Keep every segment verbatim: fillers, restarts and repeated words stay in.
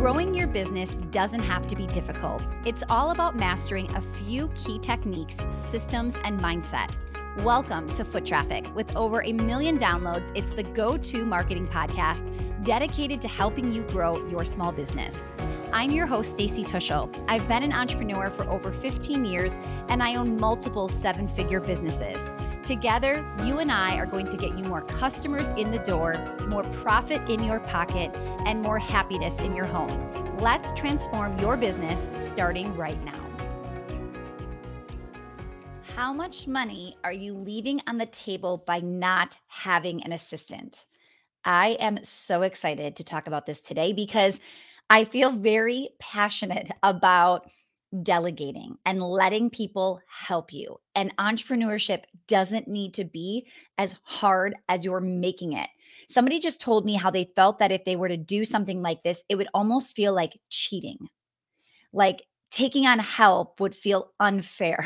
Growing your business doesn't have to be difficult. It's all about mastering a few key techniques, systems, and mindset. Welcome to Foot Traffic. With over a million downloads, it's the go-to marketing podcast dedicated to helping you grow your small business. I'm your host, Stacey Tuschl. I've been an entrepreneur for over fifteen years, and I own multiple seven-figure businesses. Together, you and I are going to get you more customers in the door, more profit in your pocket, and more happiness in your home. Let's transform your business starting right now. How much money are you leaving on the table by not having an assistant? I am so excited to talk about this today because I feel very passionate about delegating and letting people help you. And entrepreneurship doesn't need to be as hard as you're making it. Somebody just told me how they felt that if they were to do something like this, it would almost feel like cheating. Like taking on help would feel unfair,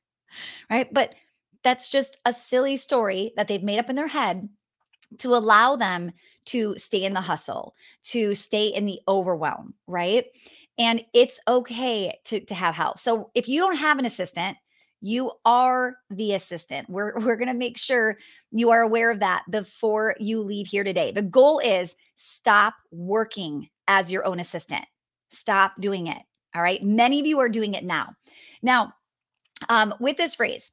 right? But that's just a silly story that they've made up in their head to allow them to stay in the hustle, to stay in the overwhelm, right? And it's okay to, to have help. So if you don't have an assistant, you are the assistant. We're, we're going to make sure you are aware of that before you leave here today. The goal is stop working as your own assistant. Stop doing it. All right. Many of you are doing it now. Now, um, with this phrase,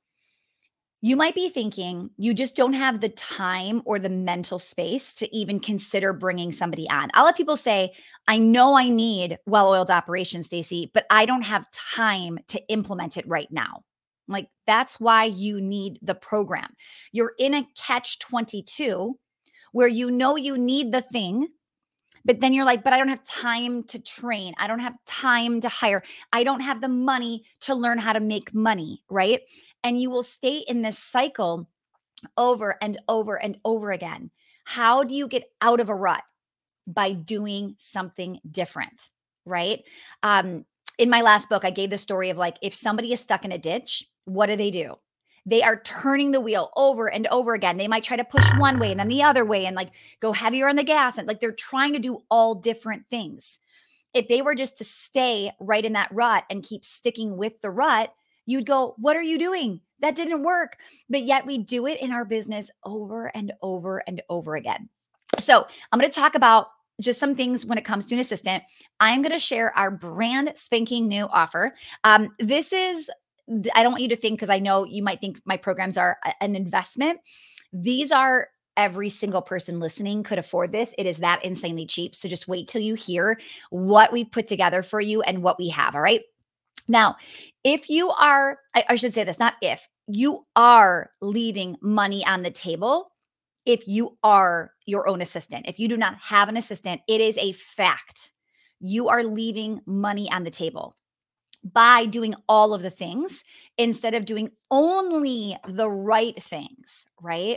you might be thinking you just don't have the time or the mental space to even consider bringing somebody on. I'll let people say, I know I need well-oiled operations, Stacey, but I don't have time to implement it right now. Like, that's why you need the program. You're in a catch twenty-two where you know you need the thing, but then you're like, but I don't have time to train. I don't have time to hire. I don't have the money to learn how to make money, right? And you will stay in this cycle over and over and over again. How do you get out of a rut? By doing something different, right? Um, in my last book, I gave the story of like, if somebody is stuck in a ditch, what do they do? They are turning the wheel over and over again. They might try to push one way and then the other way and like go heavier on the gas. And like they're trying to do all different things. If they were just to stay right in that rut and keep sticking with the rut, you'd go, what are you doing? That didn't work. But yet we do it in our business over and over and over again. So I'm going to talk about just some things when it comes to an assistant. I'm going to share our brand spanking new offer. Um, this is, I don't want you to think, because I know you might think my programs are an investment. These are every single person listening could afford this. It is that insanely cheap. So just wait till you hear what we've put together for you and what we have. All right. Now, if you are, I, I should say this, not if, you are leaving money on the table. If you are your own assistant, if you do not have an assistant, it is a fact. You are leaving money on the table by doing all of the things instead of doing only the right things, right?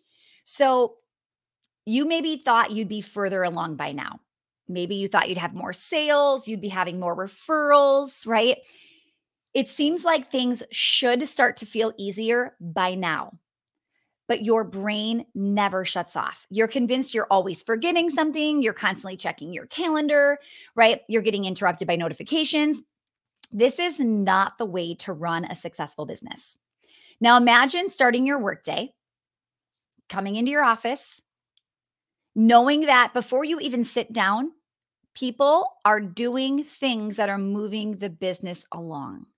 So you maybe thought you'd be further along by now. Maybe you thought you'd have more sales, you'd be having more referrals, right? It seems like things should start to feel easier by now. But your brain never shuts off. You're convinced you're always forgetting something. You're constantly checking your calendar, right? You're getting interrupted by notifications. This is not the way to run a successful business. Now imagine starting your workday, coming into your office, knowing that before you even sit down, people are doing things that are moving the business along.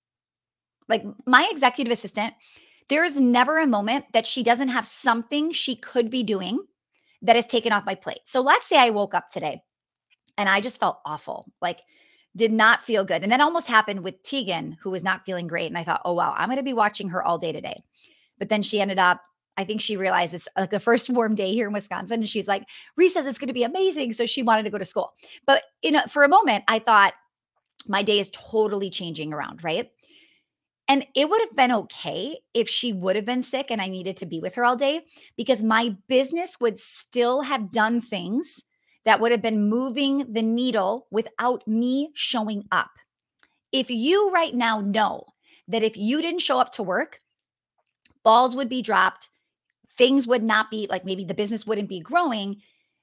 Like my executive assistant, there is never a moment that she doesn't have something she could be doing that is taken off my plate. So let's say I woke up today and I just felt awful, like did not feel good. And that almost happened with Tegan, who was not feeling great. And I thought, oh, wow, I'm going to be watching her all day today. But then she ended up, I think she realized it's like the first warm day here in Wisconsin. And she's like, Reese says it's going to be amazing. So she wanted to go to school. But you know, for a moment, I thought my day is totally changing around, right? And it would have been okay if she would have been sick and I needed to be with her all day, because my business would still have done things that would have been moving the needle without me showing up. If you right now know that if you didn't show up to work, balls would be dropped, things would not be like, maybe the business wouldn't be growing,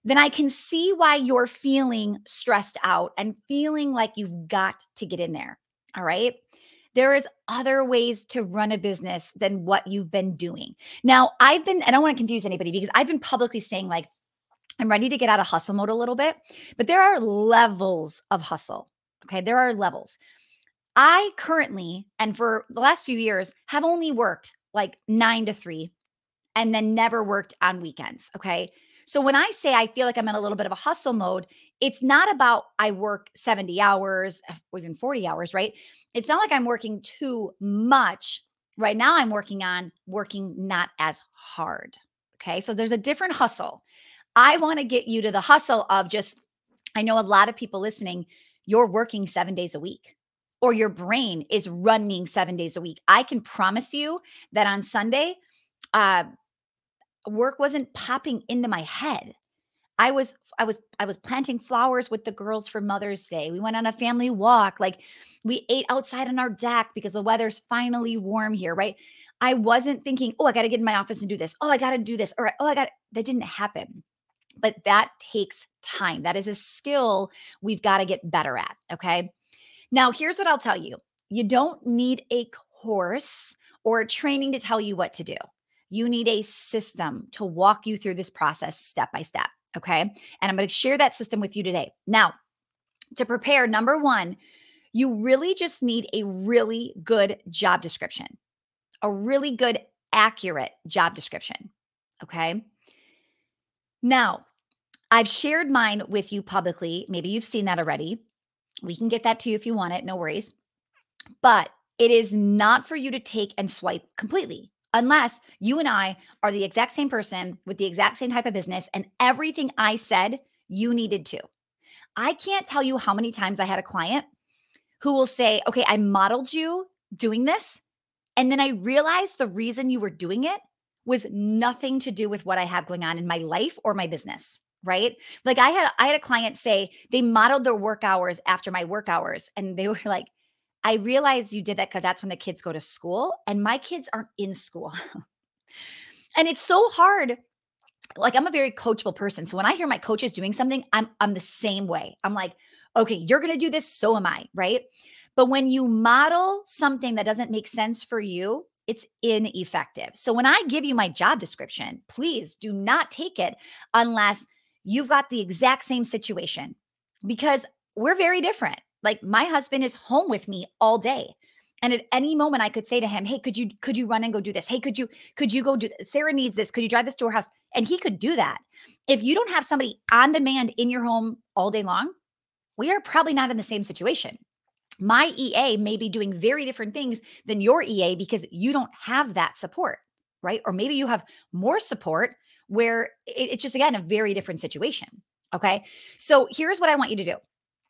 then I can see why you're feeling stressed out and feeling like you've got to get in there. All right. There is other ways to run a business than what you've been doing. Now, I've been, I don't want to confuse anybody because I've been publicly saying like, I'm ready to get out of hustle mode a little bit, but there are levels of hustle. Okay. There are levels. I currently, and for the last few years, have only worked like nine to three and then never worked on weekends. Okay. So when I say I feel like I'm in a little bit of a hustle mode, it's not about I work seventy hours or even forty hours, right? It's not like I'm working too much. Right now, I'm working on working not as hard. Okay. So there's a different hustle. I want to get you to the hustle of just, I know a lot of people listening, you're working seven days a week or your brain is running seven days a week. I can promise you that on Sunday, uh, work wasn't popping into my head. I was I was I was planting flowers with the girls for Mother's Day. We went on a family walk. Like we ate outside on our deck because the weather's finally warm here, right? I wasn't thinking, "Oh, I got to get in my office and do this. Oh, I got to do this." Or, "Oh, I got." That didn't happen. But that takes time. That is a skill we've got to get better at, okay? Now, here's what I'll tell you. You don't need a course or a training to tell you what to do. You need a system to walk you through this process step by step. Okay. And I'm going to share that system with you today. Now, to prepare, number one, you really just need a really good job description, a really good, accurate job description. Okay. Now, I've shared mine with you publicly. Maybe you've seen that already. We can get that to you if you want it. No worries. But it is not for you to take and swipe completely unless you and I are the exact same person with the exact same type of business and everything I said you needed to. I can't tell you how many times I had a client who will say, "Okay, I modeled you doing this. And then I realized the reason you were doing it was nothing to do with what I have going on in my life or my business." Right? Like I had I had a client say they modeled their work hours after my work hours and they were like, "I realized you did that because that's when the kids go to school and my kids aren't in school." And it's so hard. Like I'm a very coachable person. So when I hear my coaches doing something, I'm I'm the same way. I'm like, "Okay, you're going to do this, so am I," right? But when you model something that doesn't make sense for you, it's ineffective. So when I give you my job description, please do not take it unless you've got the exact same situation because we're very different. Like my husband is home with me all day. And at any moment I could say to him, "Hey, could you could you run and go do this? Hey, could you could you go do this? Sarah needs this. Could you drive this to her house?" And he could do that. If you don't have somebody on demand in your home all day long, we are probably not in the same situation. My E A may be doing very different things than your E A because you don't have that support, right? Or maybe you have more support where it- it's just, again, a very different situation. Okay. So here's what I want you to do.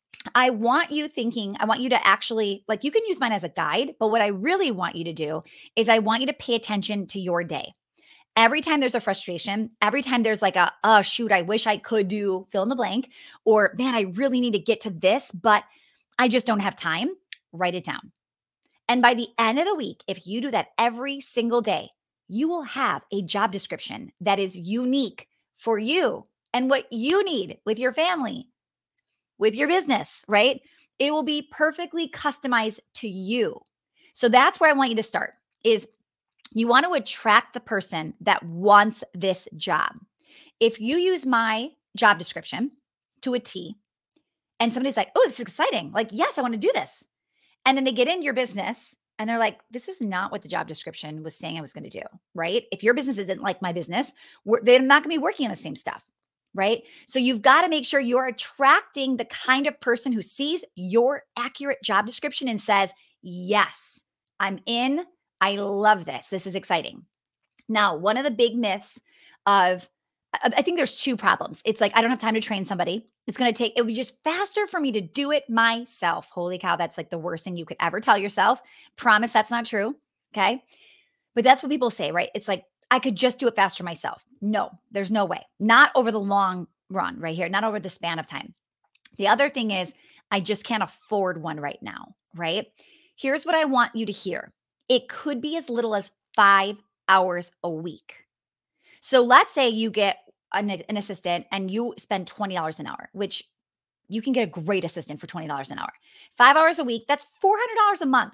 I want you thinking, I want you to actually, like, you can use mine as a guide, but what I really want you to do is I want you to pay attention to your day. Every time there's a frustration, every time there's like a, "Oh, shoot, I wish I could do fill in the blank," or, "Man, I really need to get to this, but I just don't have time," write it down. And by the end of the week, if you do that every single day, you will have a job description that is unique for you and what you need with your family, with your business, right? It will be perfectly customized to you. So that's where I want you to start is you want to attract the person that wants this job. If you use my job description to a T and somebody's like, "Oh, this is exciting. Like, yes, I want to do this." And then they get in your business and they're like, "This is not what the job description was saying I was going to do." Right? If your business isn't like my business, we're, they're not going to be working on the same stuff. Right? So you've got to make sure you're attracting the kind of person who sees your accurate job description and says, "Yes, I'm in. I love this. This is exciting." Now, one of the big myths of I I think there's two problems. It's like, I don't have time to train somebody. It's gonna take it would be just faster for me to do it myself. Holy cow, that's like the worst thing you could ever tell yourself. Promise that's not true, okay? But that's what people say, right? It's like, "I could just do it faster myself." No, there's no way. Not over the long run right here, not over the span of time. The other thing is, "I just can't afford one right now," right? Here's what I want you to hear. It could be as little as five hours a week. So let's say you get an, an assistant and you spend twenty dollars an hour, which you can get a great assistant for twenty dollars an hour. Five hours a week, that's four hundred dollars a month.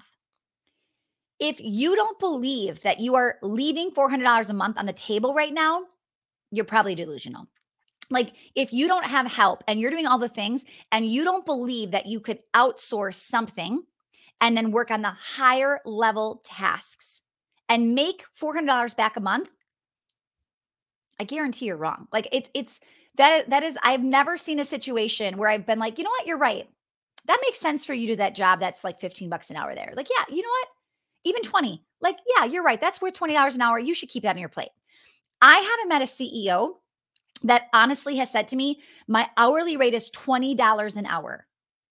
If you don't believe that you are leaving four hundred dollars a month on the table right now, you're probably delusional. Like, if you don't have help and you're doing all the things and you don't believe that you could outsource something and then work on the higher level tasks and make four hundred dollars back a month, I guarantee you're wrong. Like, it's it's that that is I've never seen a situation where I've been like, "You know what? You're right. That makes sense for you to do that job that's like fifteen bucks an hour there." Like, "Yeah, you know what? Even twenty." Like, "Yeah, you're right. That's worth twenty dollars an hour. You should keep that on your plate." I haven't met a C E O that honestly has said to me, "My hourly rate is twenty dollars an hour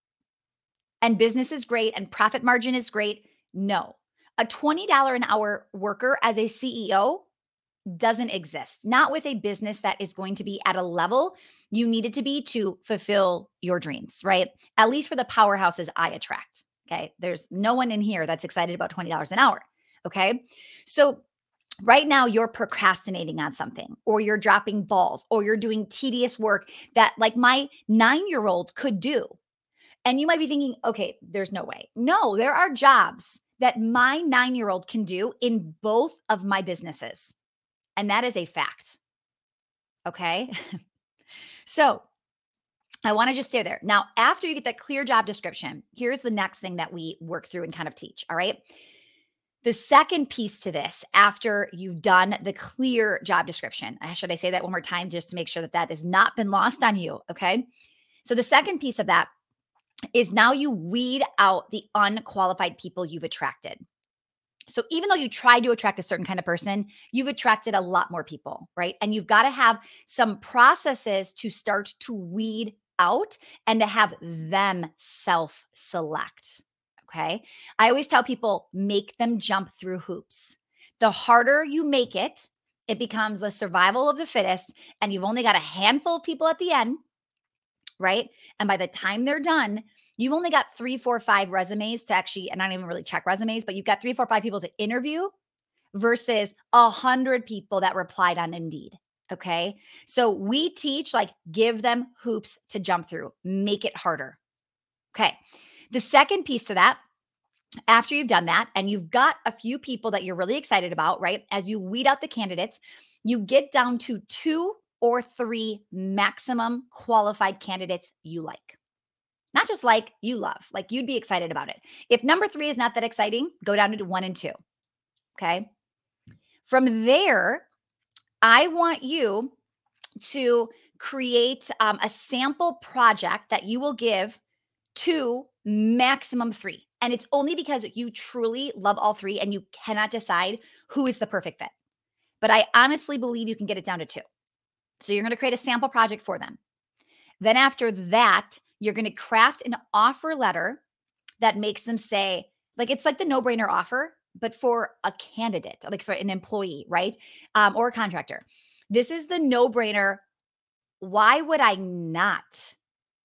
and business is great and profit margin is great." No. A twenty dollars an hour worker as a C E O doesn't exist. Not with a business that is going to be at a level you need it to be to fulfill your dreams, right? At least for the powerhouses I attract. Okay. There's no one in here that's excited about twenty dollars an hour. Okay. So right now you're procrastinating on something, or you're dropping balls, or you're doing tedious work that like my nine year old could do. And you might be thinking, okay, there's no way. No, there are jobs that my nine year old can do in both of my businesses. And that is a fact. Okay. So I want to just stay there. Now, after you get that clear job description, here's the next thing that we work through and kind of teach. All right. The second piece to this, after you've done the clear job description, uh, should I say that one more time just to make sure that that has not been lost on you? Okay. So the second piece of that is now you weed out the unqualified people you've attracted. So even though you try to attract a certain kind of person, you've attracted a lot more people, right? And you've got to have some processes to start to weed out and to have them self select. Okay. I always tell people make them jump through hoops. The harder you make it, it becomes the survival of the fittest. And you've only got a handful of people at the end, right? And by the time they're done, you've only got three, four, five resumes to actually, and I don't even really check resumes, but you've got three, four, five people to interview versus a hundred people that replied on Indeed. Okay. So we teach like give them hoops to jump through, make it harder. Okay. The second piece to that, after you've done that and you've got a few people that you're really excited about, right? As you weed out the candidates, you get down to two or three maximum qualified candidates you like. Not just like, you love, like you'd be excited about it. If number three is not that exciting, go down to one and two. Okay. From there, I want you to create um, a sample project that you will give to maximum three. And it's only because you truly love all three and you cannot decide who is the perfect fit. But I honestly believe you can get it down to two. So you're going to create a sample project for them. Then after that, you're going to craft an offer letter that makes them say, like, it's like the no-brainer offer, but for a candidate, like for an employee, right? Um, or a contractor. This is the no-brainer. Why would I not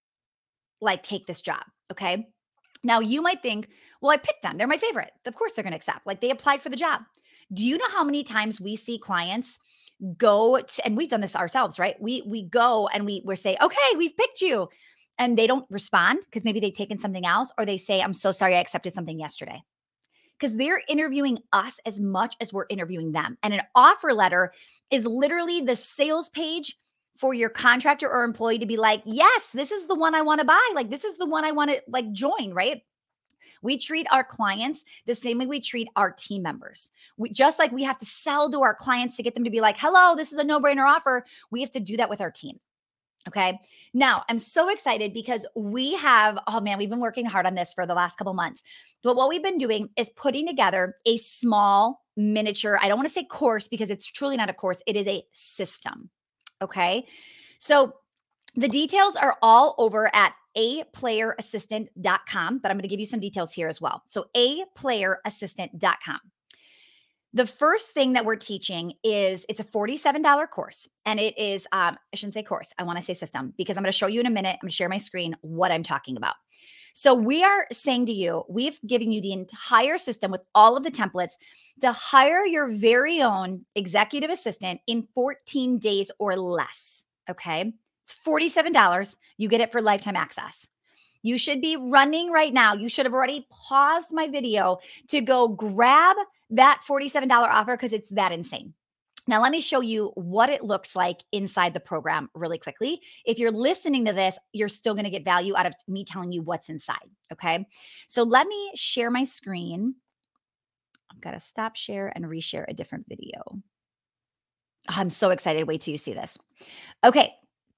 like take this job? Okay. Now you might think, well, I picked them. They're my favorite. Of course they're going to accept. Like they applied for the job. Do you know how many times we see clients go to, and we've done this ourselves, right? We we go and we we say, okay, we've picked you. And they don't respond because maybe they've taken something else, or they say, I'm so sorry, I accepted something yesterday. Because they're interviewing us as much as we're interviewing them. And an offer letter is literally the sales page for your contractor or employee to be like, yes, this is the one I want to buy. Like, this is the one I want to like join, right? We treat our clients the same way we treat our team members. We just like we have to sell to our clients to get them to be like, hello, this is a no-brainer offer. We have to do that with our team. Okay. Now I'm so excited because we have, oh man, we've been working hard on this for the last couple months. But what we've been doing is putting together a small miniature, I don't want to say course because it's truly not a course. It is a system. Okay. So the details are all over at a player assistant dot com, but I'm going to give you some details here as well. So a player assistant dot com. The first thing that we're teaching is it's a forty-seven dollars course, and it is, um, I shouldn't say course. I want to say system because I'm going to show you in a minute. I'm going to share my screen what I'm talking about. So we are saying to you, we've given you the entire system with all of the templates to hire your very own executive assistant in fourteen days or less. Okay. It's forty-seven dollars. You get it for lifetime access. You should be running right now. You should have already paused my video to go grab that forty-seven dollars offer because it's that insane. Now, let me show you what it looks like inside the program really quickly. If you're listening to this, you're still going to get value out of me telling you what's inside. Okay. So let me share my screen. I've got to stop share and reshare a different video. I'm so excited. Wait till you see this. Okay.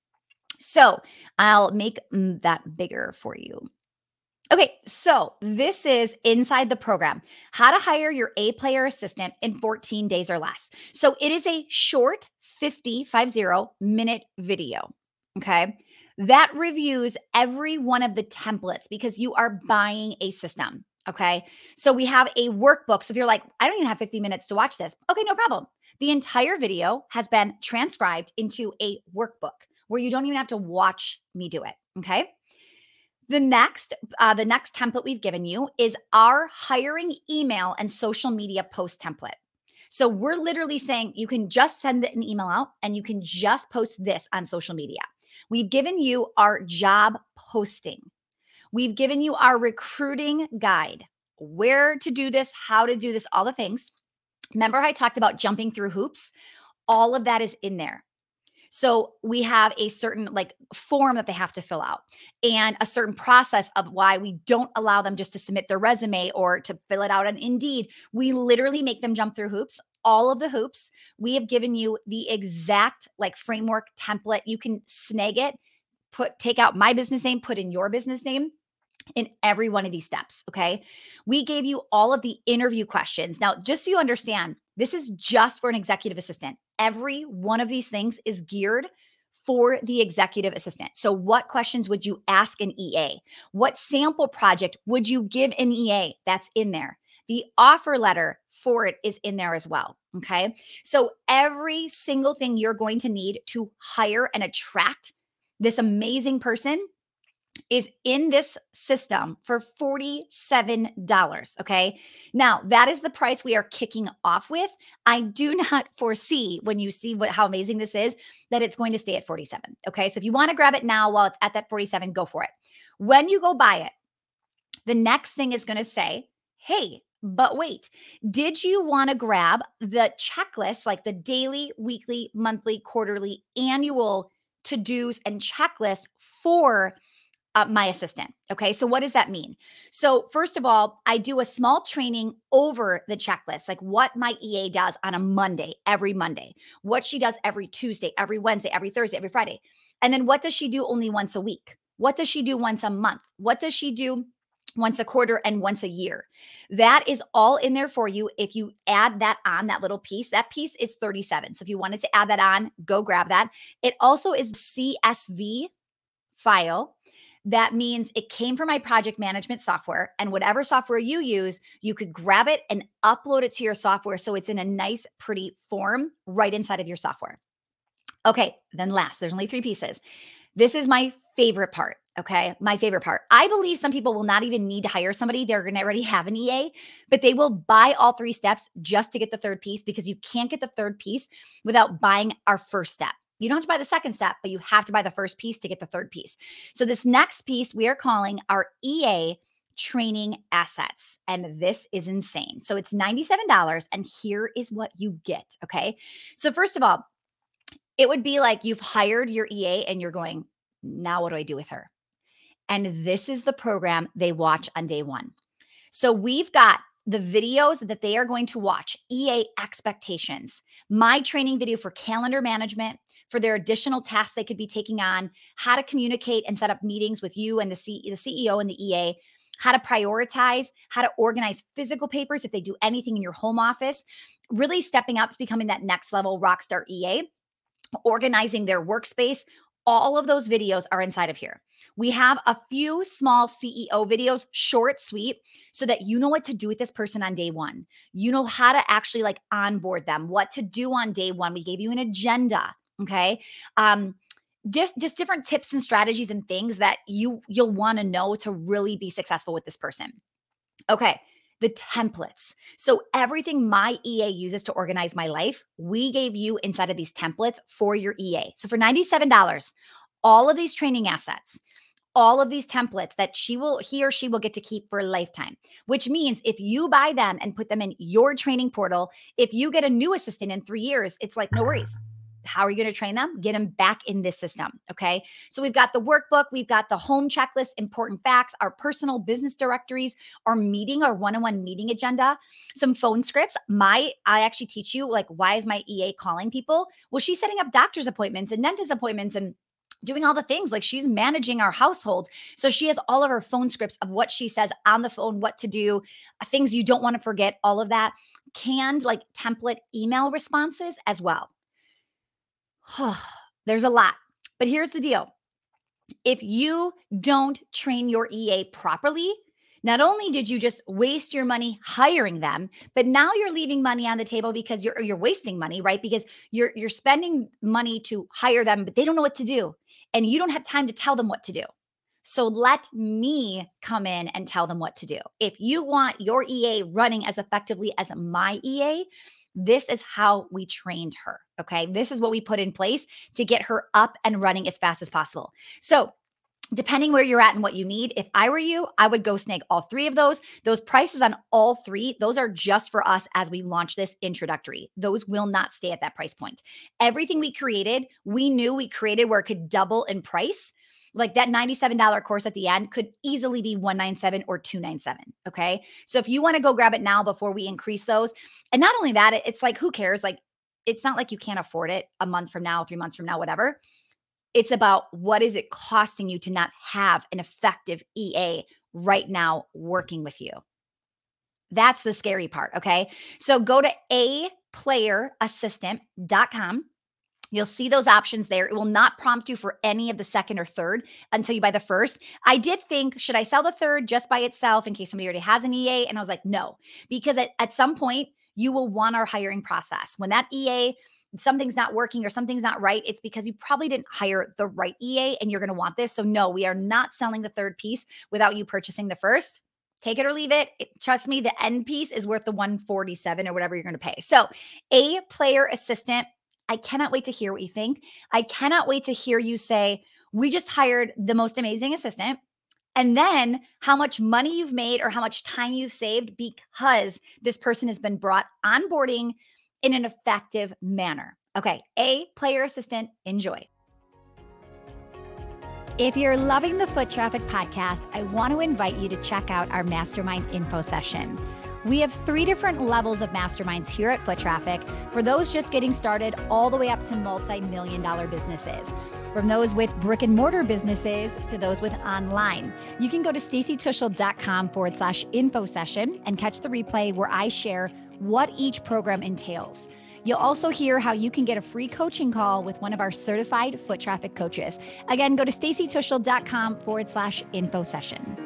So I'll make mm, that bigger for you. Okay, so this is inside the program, how to hire your A player assistant in fourteen days or less. So it is a short fifty, fifty minute video. Okay. That reviews every one of the templates because you are buying a system. Okay. So we have a workbook. So if you're like, I don't even have fifty minutes to watch this. Okay, no problem. The entire video has been transcribed into a workbook where you don't even have to watch me do it. Okay. The next, uh, the next template we've given you is our hiring email and social media post template. So we're literally saying you can just send an email out and you can just post this on social media. We've given you our job posting. We've given you our recruiting guide, where to do this, how to do this, all the things. Remember how I talked about jumping through hoops? All of that is in there. So we have a certain like form that they have to fill out and a certain process of why we don't allow them just to submit their resume or to fill it out on Indeed. We literally make them jump through hoops, all of the hoops. We have given you the exact like framework template. You can snag it, put, take out my business name, put in your business name in every one of these steps. Okay. We gave you all of the interview questions. Now, just so you understand, this is just for an executive assistant. Every one of these things is geared for the executive assistant. So, what questions would you ask an E A? What sample project would you give an E A? That's in there. The offer letter for it is in there as well. Okay. So, every single thing you're going to need to hire and attract this amazing person is in this system for forty-seven dollars. Okay. Now, that is the price we are kicking off with. I do not foresee when you see what how amazing this is that it's going to stay at forty-seven. Okay. So if you want to grab it now while it's at that forty-seven, go for it. When you go buy it, the next thing is going to say, hey, but wait, did you want to grab the checklist, like the daily, weekly, monthly, quarterly, annual to dos and checklist for uh, my assistant? Okay. So what does that mean? So first of all, I do a small training over the checklist, like what my E A does on a Monday, every Monday, what she does every Tuesday, every Wednesday, every Thursday, every Friday. And then what does she do only once a week? What does she do once a month? What does she do once a quarter and once a year? That is all in there for you. If you add that on, that little piece, that piece is thirty-seven. So if you wanted to add that on, go grab that. It also is C S V file. That means it came from my project management software, and whatever software you use, you could grab it and upload it to your software. So it's in a nice, pretty form right inside of your software. Okay. Then last, there's only three pieces. This is my favorite part. Okay. My favorite part. I believe some people will not even need to hire somebody. They're going to already have an E A, but they will buy all three steps just to get the third piece because you can't get the third piece without buying our first step. You don't have to buy the second step, but you have to buy the first piece to get the third piece. So this next piece we are calling our E A training assets. And this is insane. So it's ninety-seven dollars. And here is what you get. Okay. So first of all, it would be like you've hired your E A and you're going, now what do I do with her? And this is the program they watch on day one. So we've got the videos that they are going to watch, E A expectations, my training video for calendar management, for their additional tasks they could be taking on, how to communicate and set up meetings with you and the, C- the C E O and the E A, how to prioritize, how to organize physical papers if they do anything in your home office, really stepping up to becoming that next level rockstar E A, organizing their workspace. All of those videos are inside of here. We have a few small C E O videos, short, sweet, so that you know what to do with this person on day one. You know how to actually like onboard them, what to do on day one. We gave you an agenda. Okay. Um, just just different tips and strategies and things that you you'll want to know to really be successful with this person. Okay, the templates. So everything my E A uses to organize my life, we gave you inside of these templates for your E A. So for ninety-seven dollars, all of these training assets, all of these templates that she will he or she will get to keep for a lifetime, which means if you buy them and put them in your training portal, if you get a new assistant in three years, it's like no worries. How are you going to train them? Get them back in this system. Okay. So we've got the workbook, we've got the home checklist, important facts, our personal business directories, our meeting, our one-on-one meeting agenda, some phone scripts. My, I actually teach you like, why is my E A calling people? Well, she's setting up doctor's appointments and dentist appointments and doing all the things. Like she's managing our household. So she has all of her phone scripts of what she says on the phone, what to do, things you don't want to forget, all of that. Canned like template email responses as well. There's a lot, but here's the deal. If you don't train your E A properly, not only did you just waste your money hiring them, but now you're leaving money on the table because you're you're wasting money, right? Because you're you're spending money to hire them, but they don't know what to do, and you don't have time to tell them what to do. So let me come in and tell them what to do. If you want your E A running as effectively as my E A, this is how we trained her. Okay. This is what we put in place to get her up and running as fast as possible. So, depending where you're at and what you need, if I were you, I would go snag all three of those. Those prices on all three, those are just for us as we launch this introductory. Those will not stay at that price point. Everything we created, we knew we created where it could double in price. Like that ninety-seven dollars course at the end could easily be one hundred ninety-seven dollars or two hundred ninety-seven dollars. Okay. So if you want to go grab it now before we increase those, and not only that, it's like, who cares? Like, it's not like you can't afford it a month from now, three months from now, whatever. It's about what is it costing you to not have an effective E A right now working with you. That's the scary part. Okay. So go to a player assistant dot com. You'll see those options there. It will not prompt you for any of the second or third until you buy the first. I did think, should I sell the third just by itself in case somebody already has an E A? And I was like, no, because at, at some point you will want our hiring process. When that E A, something's not working or something's not right, it's because you probably didn't hire the right E A and you're going to want this. So no, we are not selling the third piece without you purchasing the first. Take it or leave it. it. Trust me, the end piece is worth the one hundred forty-seven dollars or whatever you're going to pay. So a player assistant, I cannot wait to hear what you think. I cannot wait to hear you say, we just hired the most amazing assistant. And then how much money you've made or how much time you've saved because this person has been brought onboarding in an effective manner. Okay, a player assistant, enjoy. If you're loving the Foot Traffic podcast, I want to invite you to check out our mastermind info session. We have three different levels of masterminds here at Foot Traffic for those just getting started all the way up to multi-million dollar businesses. From those with brick and mortar businesses to those with online. You can go to stacytuschel.com forward slash info session and catch the replay where I share what each program entails. You'll also hear how you can get a free coaching call with one of our certified foot traffic coaches. Again, go to stacytuschel.com forward slash info session.